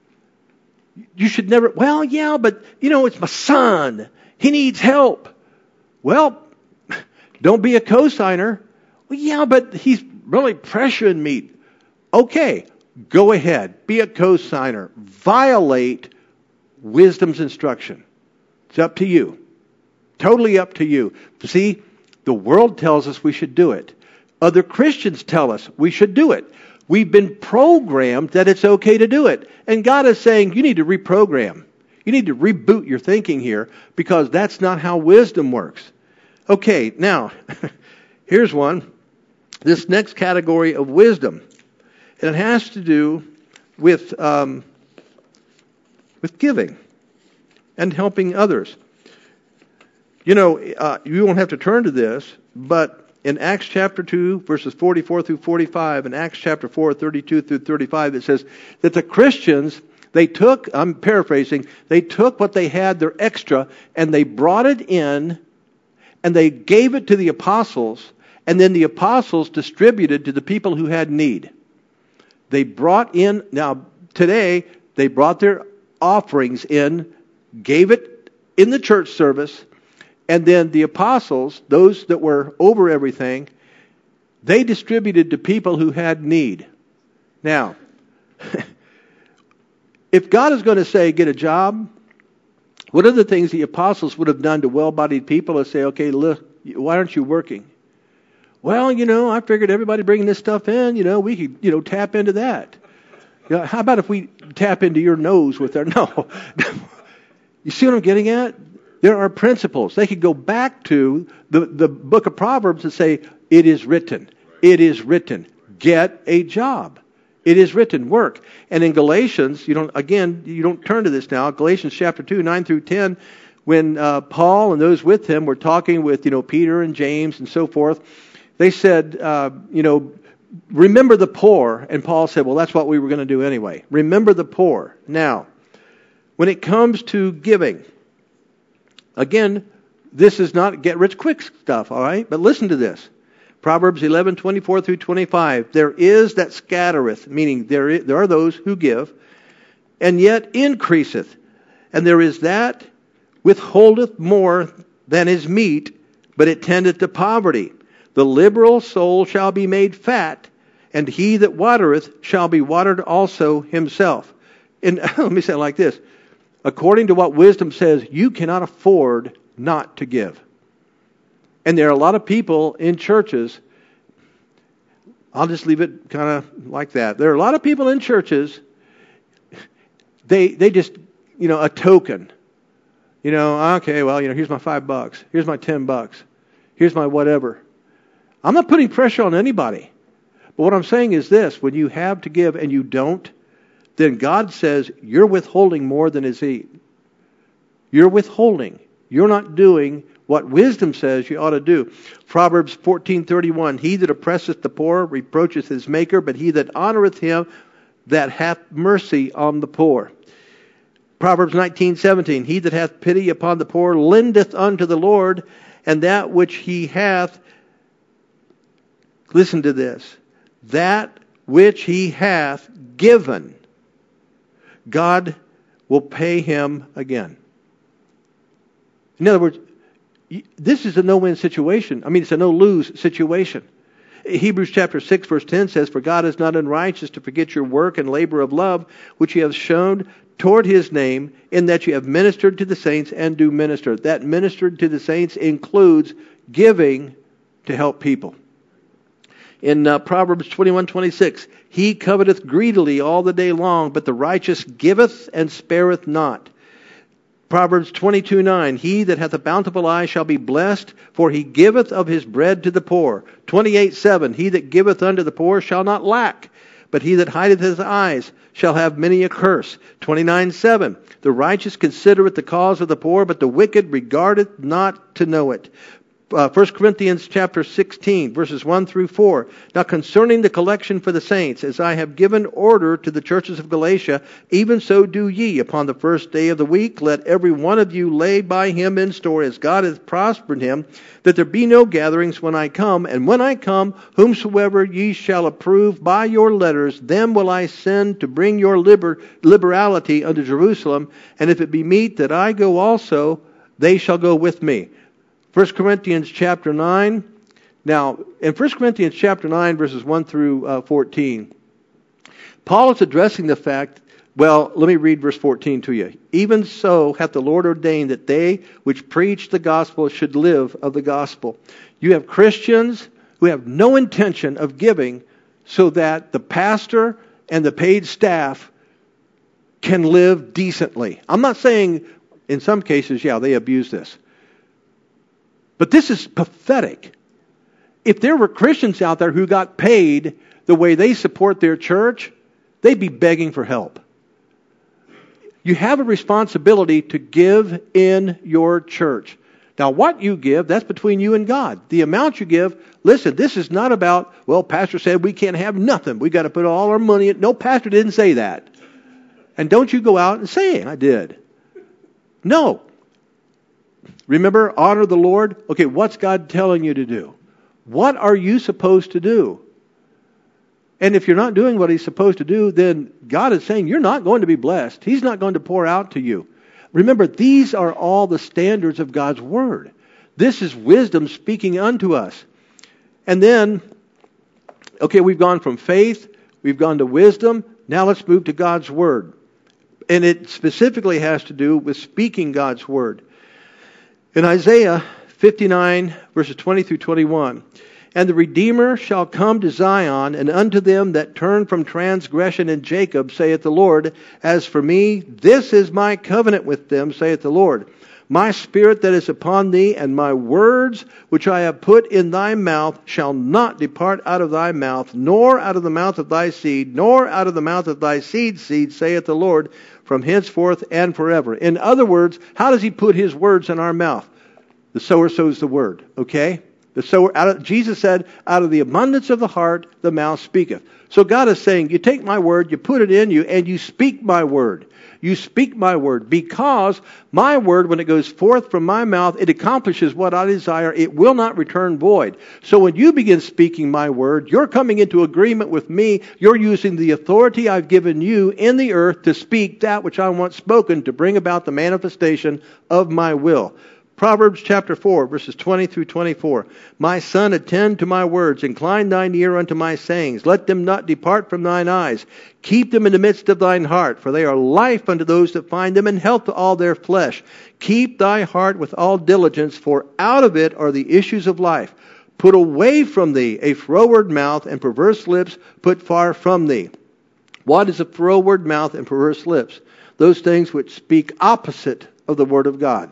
You should never, well, yeah, but, you know, it's my son. He needs help. Well, don't be a co-signer. Well, yeah, but he's really pressuring me. Okay, go ahead. Be a co-signer. Violate wisdom's instruction. It's up to you. Totally up to you. See, the world tells us we should do it. Other Christians tell us we should do it. We've been programmed that it's okay to do it. And God is saying you need to reprogram. You need to reboot your thinking here, because that's not how wisdom works. Okay, now, here's one. This next category of wisdom. And it has to do with, um, with giving and helping others. You know, uh, you won't have to turn to this, but in Acts chapter two, verses forty-four through forty-five, and Acts chapter four, thirty-two through thirty-five, it says that the Christians, they took, I'm paraphrasing, they took what they had, their extra, and they brought it in, and they gave it to the apostles, and then the apostles distributed to the people who had need. They brought in, now today, they brought their offerings in, gave it in the church service, and then the apostles, those that were over everything, they distributed to people who had need. Now, if God is going to say, get a job, what are the things the apostles would have done to well-bodied people is say, okay, look, why aren't you working? Well, you know, I figured everybody bringing this stuff in, you know, we could, you know, tap into that. You know, how about if we tap into your nose with our, no. You see what I'm getting at? There are principles. They could go back to the, the book of Proverbs and say, it is written. It is written. Get a job. It is written. Work. And in Galatians, you don't, again, you don't turn to this now. Galatians chapter two, nine through ten, when uh, Paul and those with him were talking with, you know, Peter and James and so forth, they said, uh, you know, remember the poor. And Paul said, well, that's what we were going to do anyway. Remember the poor. Now, when it comes to giving, again, this is not get-rich-quick stuff, all right? But listen to this. Proverbs eleven, twenty-four through twenty-five. There is that scattereth, meaning there is, there are those who give, and yet increaseth. And there is that withholdeth more than is meet, but it tendeth to poverty. The liberal soul shall be made fat, and he that watereth shall be watered also himself. And let me say it like this. According to what wisdom says, you cannot afford not to give. And there are a lot of people in churches, I'll just leave it kind of like that. There are a lot of people in churches, they they just, you know, a token. You know, okay, well, you know, here's my five bucks. Here's my ten bucks. Here's my whatever. I'm not putting pressure on anybody. But what I'm saying is this, when you have to give and you don't, then God says you're withholding more than is eat. You're withholding. You're not doing what wisdom says you ought to do. Proverbs fourteen thirty-one, he that oppresseth the poor reproacheth his maker, but he that honoreth him that hath mercy on the poor. Proverbs nineteen seventeen, he that hath pity upon the poor lendeth unto the Lord, and that which he hath, listen to this, that which he hath given, God will pay him again. In other words, this is a no-win situation. I mean, it's a no-lose situation. Hebrews chapter six, verse ten says, for God is not unrighteous to forget your work and labor of love, which you have shown toward his name, in that you have ministered to the saints and do minister. That ministered to the saints includes giving to help people. In uh, Proverbs twenty-one twenty-six, he coveteth greedily all the day long, but the righteous giveth and spareth not. Proverbs twenty-two nine, he that hath a bountiful eye shall be blessed, for he giveth of his bread to the poor. twenty-eight seven, he that giveth unto the poor shall not lack, but he that hideth his eyes shall have many a curse. twenty-nine seven, the righteous considereth the cause of the poor, but the wicked regardeth not to know it. Uh, First Corinthians chapter sixteen, verses one through four. Now concerning the collection for the saints, as I have given order to the churches of Galatia, even so do ye. Upon the first day of the week, let every one of you lay by him in store, as God hath prospered him, that there be no gatherings when I come. And when I come, whomsoever ye shall approve by your letters, them will I send to bring your liber- liberality unto Jerusalem. And if it be meet that I go also, they shall go with me. First Corinthians chapter nine. Now, in First Corinthians chapter nine, verses one through uh, fourteen, Paul is addressing the fact, well, let me read verse fourteen to you. Even so hath the Lord ordained that they which preach the gospel should live of the gospel. You have Christians who have no intention of giving so that the pastor and the paid staff can live decently. I'm not saying in some cases, yeah, they abuse this. But this is pathetic. If there were Christians out there who got paid the way they support their church, they'd be begging for help. You have a responsibility to give in your church. Now, what you give, that's between you and God. The amount you give, listen, this is not about, well, pastor said we can't have nothing. We got to put all our money in. No, pastor didn't say that. And don't you go out and say, I did. No. Remember, honor the Lord. Okay, what's God telling you to do? What are you supposed to do? And if you're not doing what he's supposed to do, then God is saying you're not going to be blessed. He's not going to pour out to you. Remember, these are all the standards of God's Word. This is wisdom speaking unto us. And then, okay, we've gone from faith, we've gone to wisdom. Now let's move to God's Word. And it specifically has to do with speaking God's Word. In Isaiah fifty-nine, verses twenty through twenty-one, And the Redeemer shall come to Zion, and unto them that turn from transgression in Jacob, saith the Lord. As for me, this is my covenant with them, saith the Lord. My spirit that is upon thee, and my words which I have put in thy mouth, shall not depart out of thy mouth, nor out of the mouth of thy seed, nor out of the mouth of thy seed's seed, saith the Lord, from henceforth and forever. In other words, how does he put his words in our mouth? The sower sows the word, okay? The sower, out of, Jesus said, out of the abundance of the heart, the mouth speaketh. So God is saying, you take my word, you put it in you, and you speak my word. You speak my word, because my word, when it goes forth from my mouth, it accomplishes what I desire. It will not return void. So when you begin speaking my word, you're coming into agreement with me. You're using the authority I've given you in the earth to speak that which I want spoken, to bring about the manifestation of my will. Proverbs chapter four, verses twenty through twenty-four. My son, attend to my words. Incline thine ear unto my sayings. Let them not depart from thine eyes. Keep them in the midst of thine heart, for they are life unto those that find them, and health to all their flesh. Keep thy heart with all diligence, for out of it are the issues of life. Put away from thee a froward mouth, and perverse lips put far from thee. What is a froward mouth and perverse lips? Those things which speak opposite of the word of God.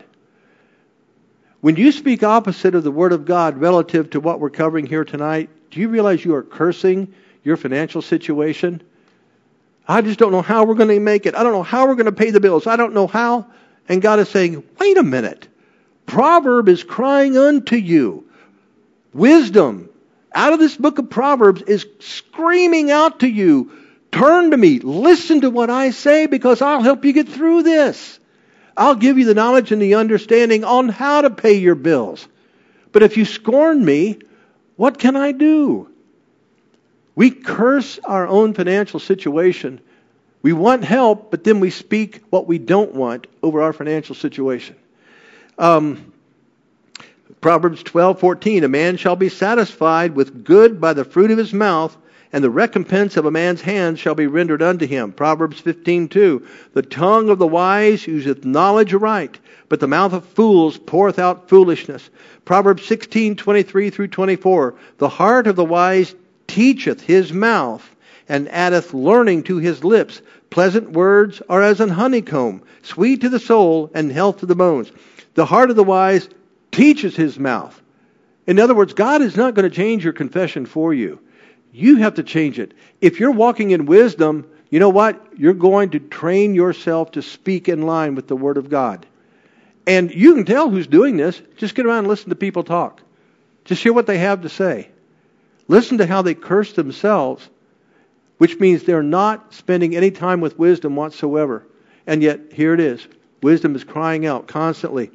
When you speak opposite of the Word of God relative to what we're covering here tonight, do you realize you are cursing your financial situation? I just don't know how we're going to make it. I don't know how we're going to pay the bills. I don't know how. And God is saying, wait a minute. Proverb is crying unto you. Wisdom out of this book of Proverbs is screaming out to you. Turn to me. Listen to what I say, because I'll help you get through this. I'll give you the knowledge and the understanding on how to pay your bills. But if you scorn me, what can I do? We curse our own financial situation. We want help, but then we speak what we don't want over our financial situation. Um, Proverbs twelve fourteen, a man shall be satisfied with good by the fruit of his mouth, and the recompense of a man's hand shall be rendered unto him. Proverbs fifteen two. The tongue of the wise useth knowledge aright, but the mouth of fools poureth out foolishness. Proverbs sixteen twenty-three through twenty-four. The heart of the wise teacheth his mouth, and addeth learning to his lips. Pleasant words are as an honeycomb, sweet to the soul, and health to the bones. The heart of the wise teaches his mouth. In other words, God is not going to change your confession for you. You have to change it. If you're walking in wisdom, you know what? You're going to train yourself to speak in line with the Word of God. And you can tell who's doing this. Just get around and listen to people talk. Just hear what they have to say. Listen to how they curse themselves, which means they're not spending any time with wisdom whatsoever. And yet, here it is. Wisdom is crying out constantly.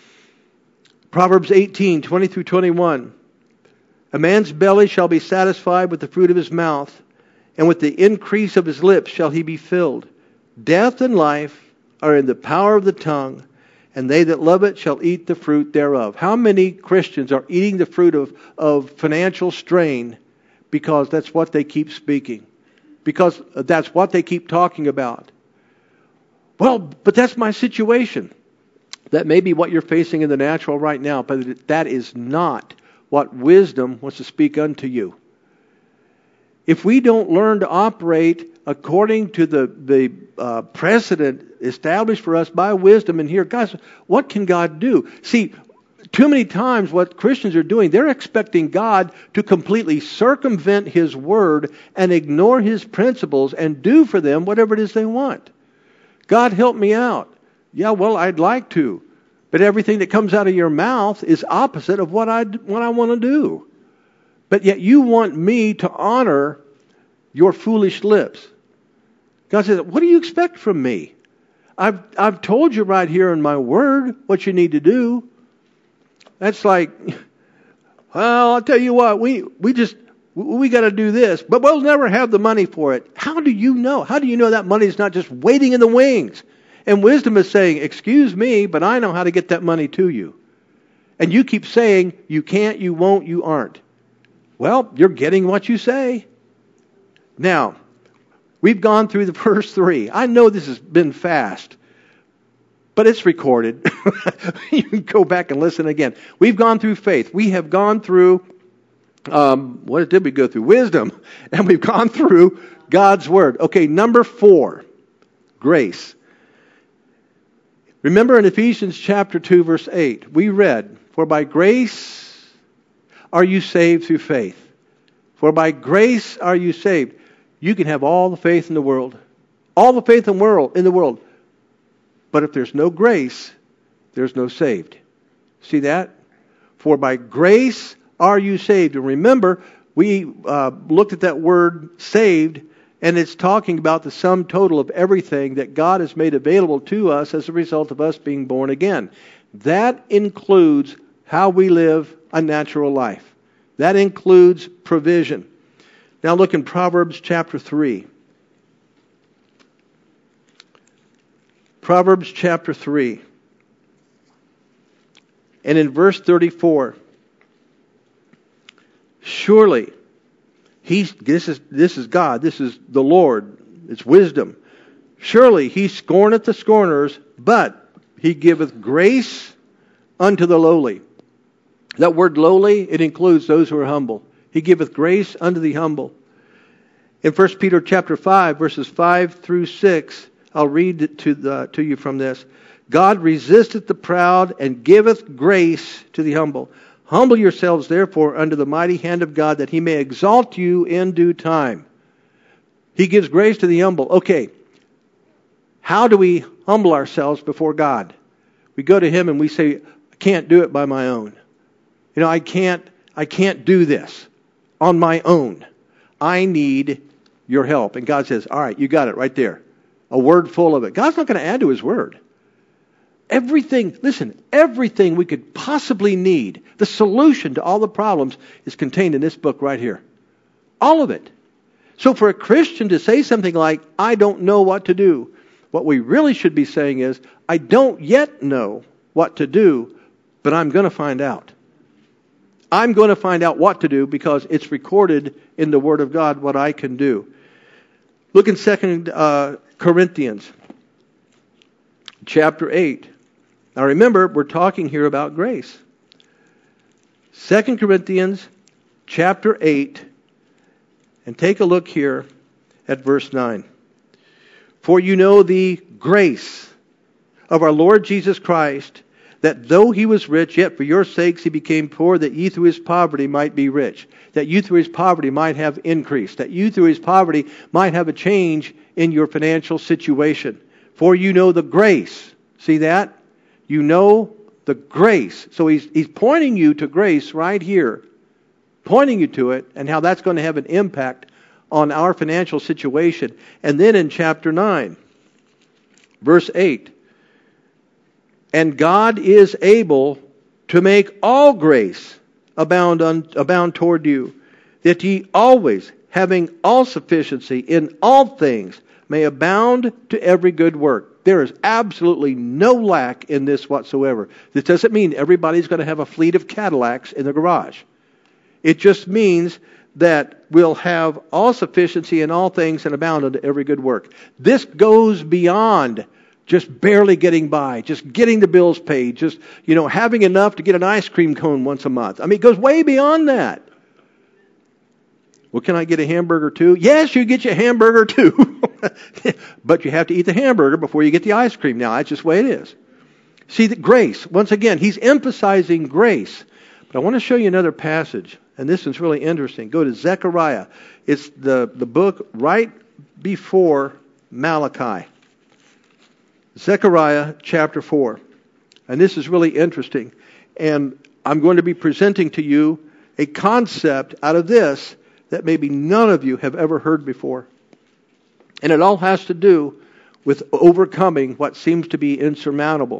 Proverbs eighteen twenty through twenty-one. A man's belly shall be satisfied with the fruit of his mouth, and with the increase of his lips shall he be filled. Death and life are in the power of the tongue, and they that love it shall eat the fruit thereof. How many Christians are eating the fruit of, of financial strain because that's what they keep speaking? Because that's what they keep talking about. Well, but that's my situation. That may be what you're facing in the natural right now, but that is not what wisdom wants to speak unto you. If we don't learn to operate according to the, the uh, precedent established for us by wisdom, and here, guys, what can God do? See, too many times what Christians are doing, they're expecting God to completely circumvent His Word and ignore His principles and do for them whatever it is they want. God, help me out. Yeah, well, I'd like to. But everything that comes out of your mouth is opposite of what I what I want to do. But yet you want me to honor your foolish lips. God says, what do you expect from me? I've I've told you right here in my word what you need to do. That's like, well, I'll tell you what, we we just we got to do this, but we'll never have the money for it. How do you know? How do you know that money is not just waiting in the wings? And wisdom is saying, excuse me, but I know how to get that money to you. And you keep saying, you can't, you won't, you aren't. Well, you're getting what you say. Now, we've gone through the first three. I know this has been fast, but it's recorded. You can go back and listen again. We've gone through faith. We have gone through Um, what did we go through? Wisdom. And we've gone through God's Word. Okay, number four, grace. Remember in Ephesians chapter two, verse eight, we read, "For by grace are you saved through faith." For by grace are you saved. You can have all the faith in the world. All the faith in the world, in the world. But if there's no grace, there's no saved. See that? For by grace are you saved. And remember, we uh, looked at that word saved, and it's talking about the sum total of everything that God has made available to us as a result of us being born again. That includes how we live a natural life. That includes provision. Now look in Proverbs chapter three. Proverbs chapter three. And in verse thirty-four. Surely, he's, this is, this is God, this is the Lord, it's wisdom. Surely he scorneth the scorners, but he giveth grace unto the lowly. That word lowly, it includes those who are humble. He giveth grace unto the humble. In First Peter chapter five, verses five through six, I'll read it to, the, to you from this. God resisteth the proud and giveth grace to the humble. Humble yourselves, therefore, under the mighty hand of God, that he may exalt you in due time. He gives grace to the humble. Okay, how do we humble ourselves before God? We go to him and we say, I can't do it by my own. You know, I can't, I can't do this on my own. I need your help. And God says, all right, you got it right there. A word full of it. God's not going to add to his word. Everything, listen, everything we could possibly need, the solution to all the problems is contained in this book right here. All of it. So for a Christian to say something like, I don't know what to do, what we really should be saying is, I don't yet know what to do, but I'm going to find out. I'm going to find out what to do because it's recorded in the Word of God what I can do. Look in Second uh, Corinthians chapter eight. Now remember, we're talking here about grace. Second Corinthians chapter eight, and take a look here at verse nine. For you know the grace of our Lord Jesus Christ, that though he was rich, yet for your sakes he became poor, that ye through his poverty might be rich. That you through his poverty might have increase. That you through his poverty might have a change in your financial situation. For you know the grace. See that? You know the grace. So he's, he's pointing you to grace right here. Pointing you to it and how that's going to have an impact on our financial situation. And then in chapter nine, verse eight. And God is able to make all grace abound, un, abound toward you, that ye always, having all sufficiency in all things, may abound to every good work. There is absolutely no lack in this whatsoever. This doesn't mean everybody's going to have a fleet of Cadillacs in the garage. It just means that we'll have all sufficiency in all things and abound unto every good work. This goes beyond just barely getting by, just getting the bills paid, just, you know, having enough to get an ice cream cone once a month. I mean, it goes way beyond that. Well, can I get a hamburger too? Yes, you get your hamburger too. But you have to eat the hamburger before you get the ice cream. Now, that's just the way it is. See, that grace, once again, he's emphasizing grace. But I want to show you another passage, and this is really interesting. Go to Zechariah. It's the, the book right before Malachi. Zechariah chapter four. And this is really interesting. And I'm going to be presenting to you a concept out of this that maybe none of you have ever heard before. And it all has to do with overcoming what seems to be insurmountable.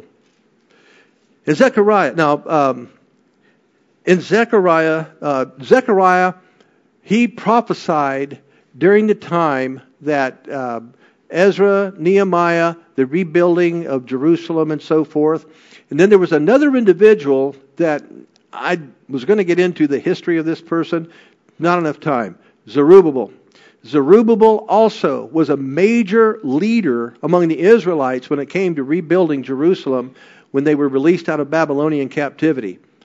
In Zechariah, now, um, in Zechariah, uh, Zechariah, he prophesied during the time that uh, Ezra, Nehemiah, the rebuilding of Jerusalem and so forth. And then there was another individual that I was going to get into the history of this person. Not enough time. Zerubbabel. Zerubbabel also was a major leader among the Israelites when it came to rebuilding Jerusalem when they were released out of Babylonian captivity.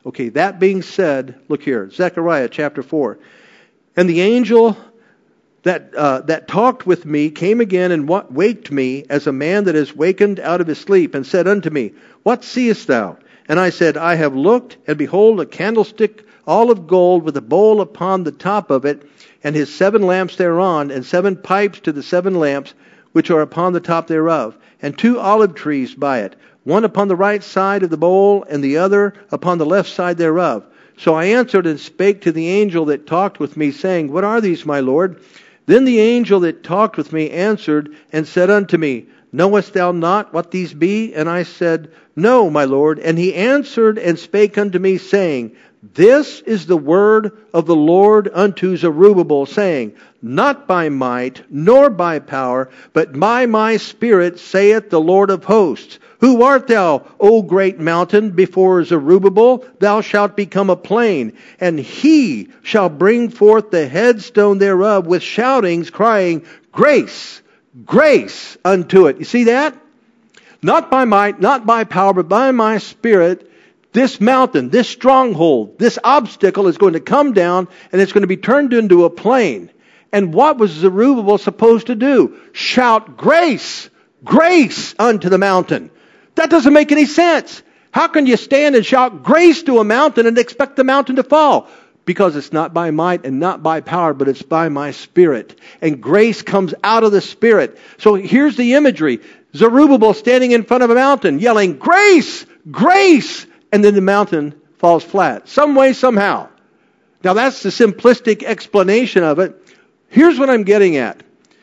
Okay, that being said, look here, Zechariah chapter four. And the angel that uh, that talked with me came again and wa- waked me as a man that is wakened out of his sleep, and said unto me, What seest thou? And I said, I have looked, and behold, a candlestick all of gold, with a bowl upon the top of it, and his seven lamps thereon, and seven pipes to the seven lamps, which are upon the top thereof, and two olive trees by it, one upon the right side of the bowl, and the other upon the left side thereof. So I answered and spake to the angel that talked with me, saying, What are these, my Lord? Then the angel that talked with me answered and said unto me, Knowest thou not what these be? And I said, No, my Lord. And he answered and spake unto me, saying, This is the word of the Lord unto Zerubbabel, saying, Not by might, nor by power, but by my Spirit, saith the Lord of hosts. Who art thou, O great mountain? Before Zerubbabel thou shalt become a plain, and he shall bring forth the headstone thereof with shoutings, crying, Grace, grace unto it. You see that? Not by might, not by power, but by my Spirit, this mountain, this stronghold, this obstacle is going to come down, and it's going to be turned into a plain. And what was Zerubbabel supposed to do? Shout grace, grace unto the mountain. That doesn't make any sense. How can you stand and shout grace to a mountain and expect the mountain to fall? Because it's not by might and not by power, but it's by my Spirit. And grace comes out of the Spirit. So here's the imagery. Zerubbabel standing in front of a mountain, yelling, Grace, grace, and then the mountain falls flat. Some way, somehow. Now that's the simplistic explanation of it. Here's what I'm getting at.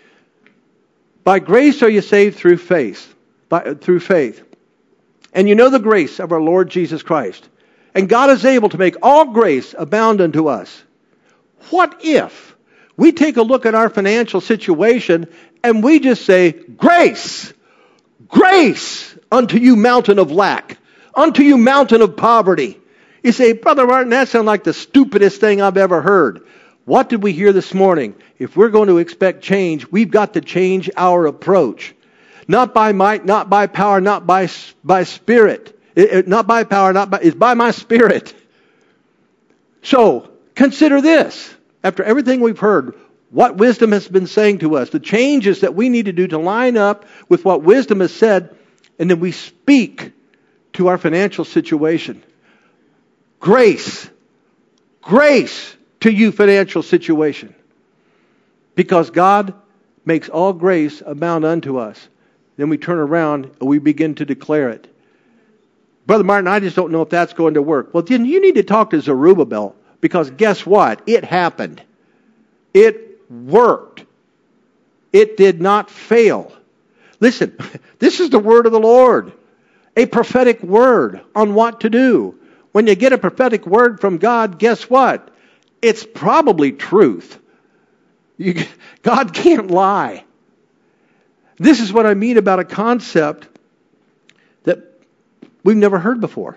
By grace are you saved through faith. By, through faith. And you know the grace of our Lord Jesus Christ. And God is able to make all grace abound unto us. What if we take a look at our financial situation and we just say, Grace, grace unto you mountain of lack, unto you mountain of poverty. You say, Brother Martin, that sounds like the stupidest thing I've ever heard. What did we hear this morning? If we're going to expect change, we've got to change our approach. Not by might, not by power, not by, by spirit. It, it, not by power, not by, it's by my Spirit. So, consider this. After everything we've heard, what wisdom has been saying to us, the changes that we need to do to line up with what wisdom has said, and then we speak to our financial situation. Grace. Grace to you financial situation. Because God makes all grace abound unto us. Then we turn around and we begin to declare it. Brother Martin, I just don't know if that's going to work. Well, then you need to talk to Zerubbabel, because guess what? It happened. It worked. It did not fail. Listen, this is the word of the Lord. A prophetic word on what to do. When you get a prophetic word from God, guess what? It's probably truth. You, God can't lie. This is what I mean about a concept that we've never heard before.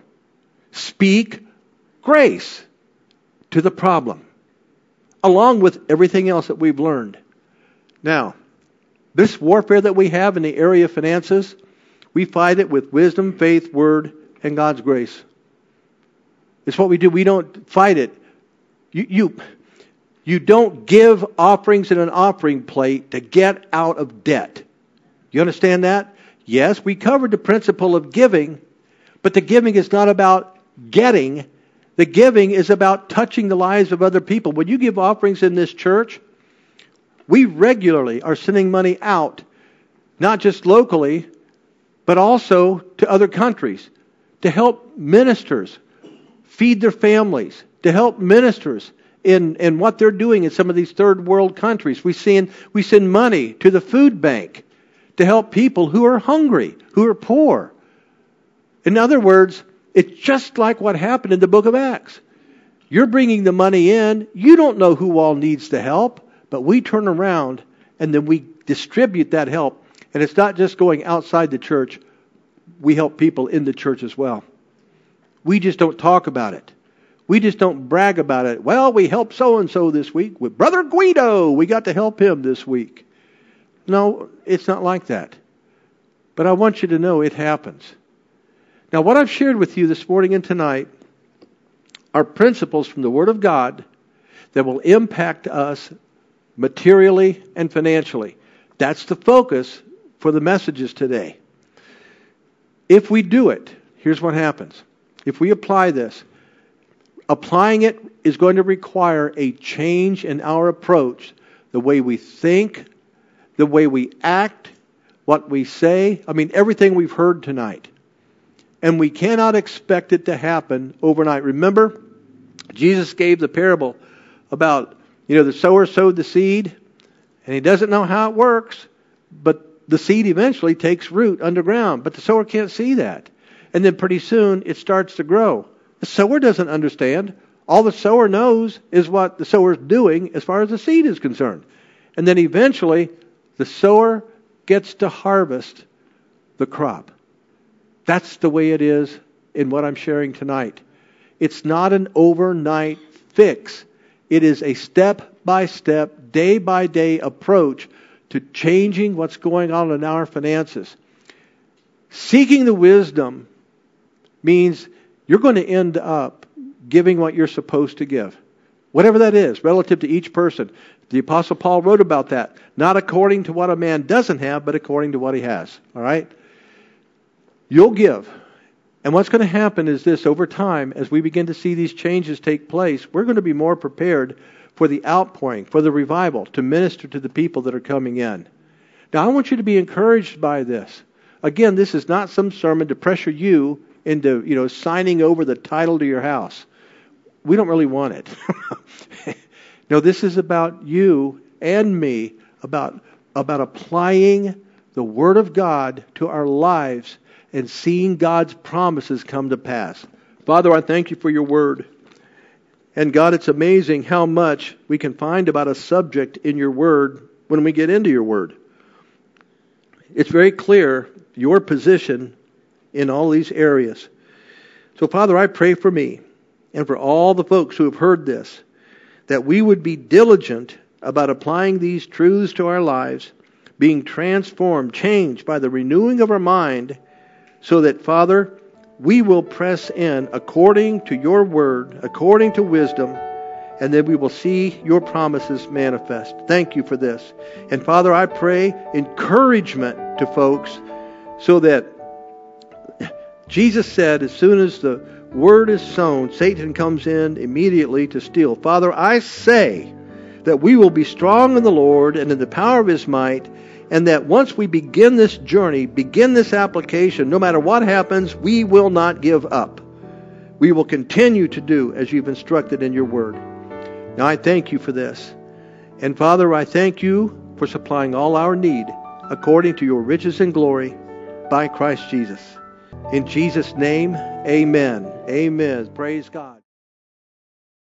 Speak grace to the problem, along with everything else that we've learned. Now, this warfare that we have in the area of finances, we fight it with wisdom, faith, word, and God's grace. It's what we do. We don't fight it. You, you, you don't give offerings in an offering plate to get out of debt. You understand that? Yes, we covered the principle of giving, but the giving is not about getting. The giving is about touching the lives of other people. When you give offerings in this church, we regularly are sending money out, not just locally, but also to other countries, to help ministers feed their families, to help ministers in, in what they're doing in some of these third world countries. We send, we send money to the food bank to help people who are hungry, who are poor. In other words, it's just like what happened in the book of Acts. You're bringing the money in. You don't know who all needs the help, but we turn around and then we distribute that help. And it's not just going outside the church. We help people in the church as well. We just don't talk about it. We just don't brag about it. Well, we helped so-and-so this week with Brother Guido. We got to help him this week. No, it's not like that. But I want you to know it happens. Now, what I've shared with you this morning and tonight are principles from the Word of God that will impact us materially and financially. That's the focus for the messages today. If we do it, here's what happens. If we apply this, applying it is going to require a change in our approach, the way we think, the way we act, what we say. I mean, everything we've heard tonight. And we cannot expect it to happen overnight. Remember, Jesus gave the parable about, you know, the sower sowed the seed, and he doesn't know how it works, but the seed eventually takes root underground. But the sower can't see that. And then pretty soon it starts to grow. The sower doesn't understand. All the sower knows is what the sower's doing as far as the seed is concerned. And then eventually the sower gets to harvest the crop. That's the way it is in what I'm sharing tonight. It's not an overnight fix. It is a step-by-step, day-by-day approach to changing what's going on in our finances. Seeking the wisdom means you're going to end up giving what you're supposed to give. Whatever that is, relative to each person. The Apostle Paul wrote about that. Not according to what a man doesn't have, but according to what he has. All right? You'll give. And what's going to happen is this, over time, as we begin to see these changes take place, we're going to be more prepared for the outpouring, for the revival, to minister to the people that are coming in. Now, I want you to be encouraged by this. Again, this is not some sermon to pressure you into, you know, signing over the title to your house. We don't really want it. No, this is about you and me, about, about applying the Word of God to our lives and seeing God's promises come to pass. Father, I thank you for your Word. And God, it's amazing how much we can find about a subject in your Word when we get into your Word. It's very clear your position in all these areas. So, Father, I pray for me and for all the folks who have heard this, that we would be diligent about applying these truths to our lives, being transformed, changed by the renewing of our mind, so that, Father, we will press in according to your word, according to wisdom, and then we will see your promises manifest. Thank you for this. And Father, I pray encouragement to folks so that Jesus said, as soon as the word is sown, Satan comes in immediately to steal. Father, I say that we will be strong in the Lord and in the power of his might, and that once we begin this journey, begin this application, no matter what happens, we will not give up. We will continue to do as you've instructed in your word. Now I thank you for this. And Father, I thank you for supplying all our need according to your riches and glory by Christ Jesus. In Jesus' name, amen. Amen. Praise God.